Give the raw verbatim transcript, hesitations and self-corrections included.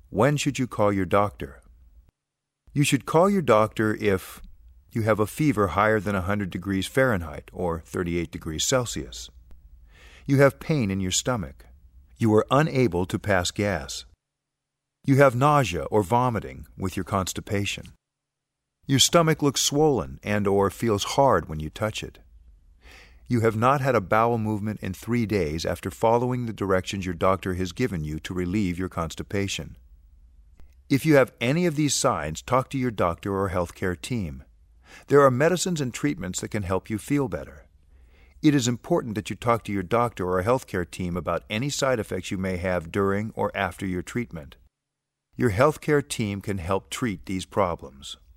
When should you call your doctor? You should call your doctor if you have a fever higher than one hundred degrees Fahrenheit or thirty-eight degrees Celsius. You have pain in your stomach. You are unable to pass gas. You have nausea or vomiting with your constipation. Your stomach looks swollen and or feels hard when you touch it. You have not had a bowel movement in three days after following the directions your doctor has given you to relieve your constipation. If you have any of these signs, talk to your doctor or healthcare team. There are medicines and treatments that can help you feel better. It is important that you talk to your doctor or healthcare team about any side effects you may have during or after your treatment. Your healthcare team can help treat these problems.